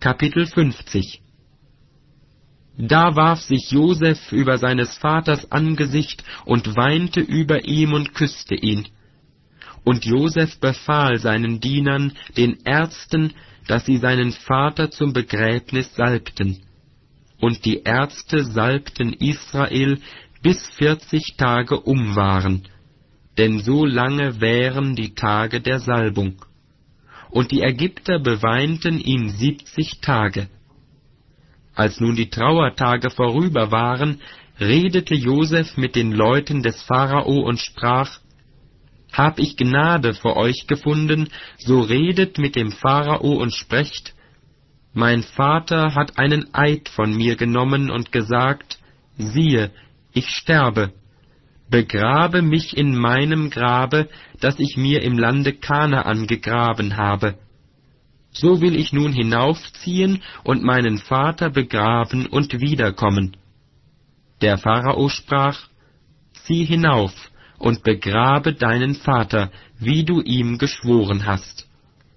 Kapitel 50. Da warf sich Josef über seines Vaters Angesicht und weinte über ihm und küsste ihn. Und Josef befahl seinen Dienern, den Ärzten, dass sie seinen Vater zum Begräbnis salbten. Und die Ärzte salbten Israel, bis 40 Tage um waren, denn so lange wären die Tage der Salbung. Und die Ägypter beweinten ihn 70 Tage. Als nun die Trauertage vorüber waren, redete Josef mit den Leuten des Pharao und sprach: Hab ich Gnade vor euch gefunden, so redet mit dem Pharao und sprecht: Mein Vater hat einen Eid von mir genommen und gesagt: Siehe, ich sterbe. Begrabe mich in meinem Grabe, das ich mir im Lande Kanaan gegraben habe. So will ich nun hinaufziehen und meinen Vater begraben und wiederkommen. Der Pharao sprach: Zieh hinauf und begrabe deinen Vater, wie du ihm geschworen hast.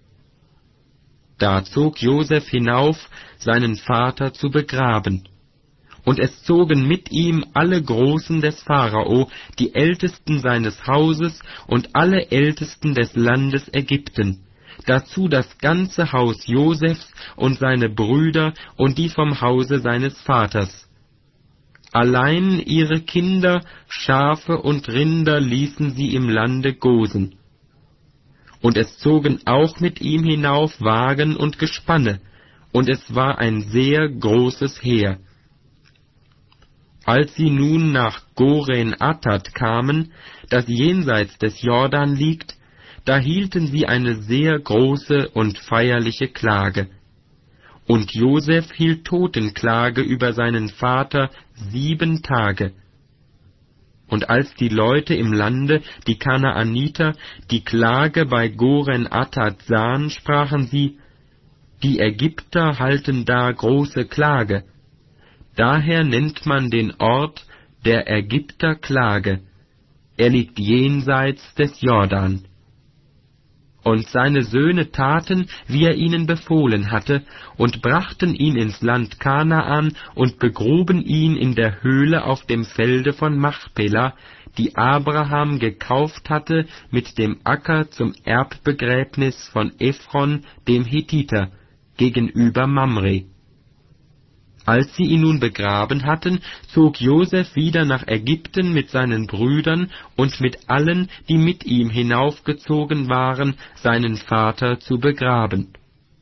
Da zog Josef hinauf, seinen Vater zu begraben. Und es zogen mit ihm alle Großen des Pharao, die Ältesten seines Hauses und alle Ältesten des Landes Ägypten, dazu das ganze Haus Josefs und seine Brüder und die vom Hause seines Vaters. Allein ihre Kinder, Schafe und Rinder ließen sie im Lande Gosen. Und es zogen auch mit ihm hinauf Wagen und Gespanne, und es war ein sehr großes Heer. Als sie nun nach Goren-Attat kamen, das jenseits des Jordan liegt, da hielten sie eine sehr große und feierliche Klage. Und Josef hielt Totenklage über seinen Vater 7 Tage. Und als die Leute im Lande, die Kanaaniter, die Klage bei Goren-Attat sahen, sprachen sie: Die Ägypter halten da große Klage. Daher nennt man den Ort der Ägypter Klage. Er liegt jenseits des Jordan. Und seine Söhne taten, wie er ihnen befohlen hatte, und brachten ihn ins Land Kanaan und begruben ihn in der Höhle auf dem Felde von Machpela, die Abraham gekauft hatte mit dem Acker zum Erbbegräbnis von Ephron, dem Hethiter, gegenüber Mamre. Als sie ihn nun begraben hatten, zog Josef wieder nach Ägypten mit seinen Brüdern und mit allen, die mit ihm hinaufgezogen waren, seinen Vater zu begraben.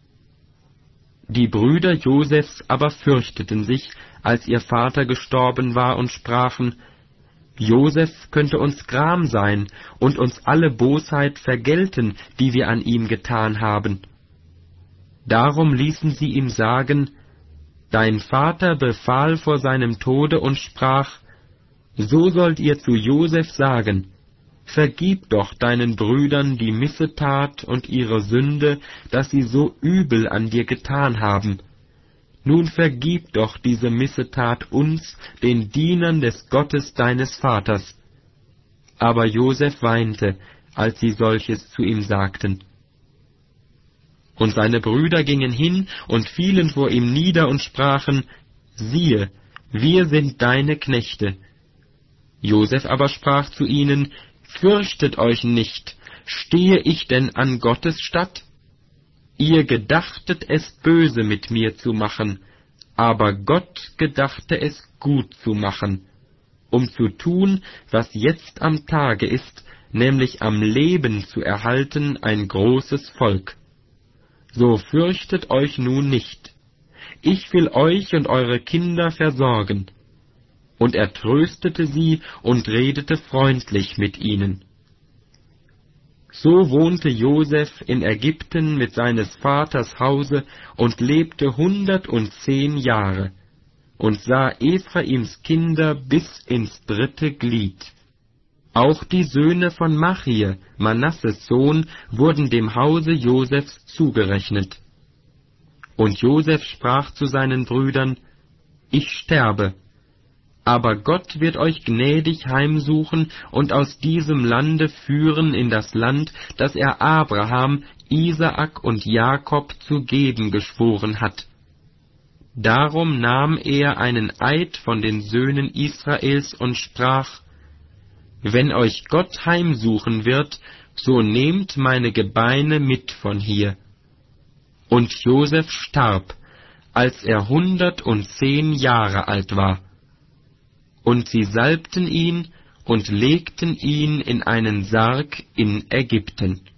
Die Brüder Josefs aber fürchteten sich, als ihr Vater gestorben war, und sprachen: Josef könnte uns Gram sein und uns alle Bosheit vergelten, die wir an ihm getan haben. Darum ließen sie ihm sagen: Dein Vater befahl vor seinem Tode und sprach: So sollt ihr zu Josef sagen: Vergib doch deinen Brüdern die Missetat und ihre Sünde, dass sie so übel an dir getan haben. Nun vergib doch diese Missetat uns, den Dienern des Gottes deines Vaters. Aber Josef weinte, als sie solches zu ihm sagten. Und seine Brüder gingen hin und fielen vor ihm nieder und sprachen: Siehe, wir sind deine Knechte. Josef aber sprach zu ihnen: Fürchtet euch nicht, stehe ich denn an Gottes statt? Ihr gedachtet es böse mit mir zu machen, aber Gott gedachte es gut zu machen, um zu tun, was jetzt am Tage ist, nämlich am Leben zu erhalten ein großes Volk. So fürchtet euch nun nicht. Ich will euch und eure Kinder versorgen. Und er tröstete sie und redete freundlich mit ihnen. So wohnte Josef in Ägypten mit seines Vaters Hause und lebte 110 Jahre und sah Ephraims Kinder bis ins 3. Glied. Auch die Söhne von Machir, Manasses Sohn, wurden dem Hause Josefs zugerechnet. Und Josef sprach zu seinen Brüdern: Ich sterbe, aber Gott wird euch gnädig heimsuchen und aus diesem Lande führen in das Land, das er Abraham, Isaak und Jakob zu geben geschworen hat, Darum nahm er einen Eid von den Söhnen Israels und sprach: Wenn euch Gott heimsuchen wird, so nehmt meine Gebeine mit von hier. Und Josef starb, als er 110 Jahre alt war. Und sie salbten ihn und legten ihn in einen Sarg in Ägypten.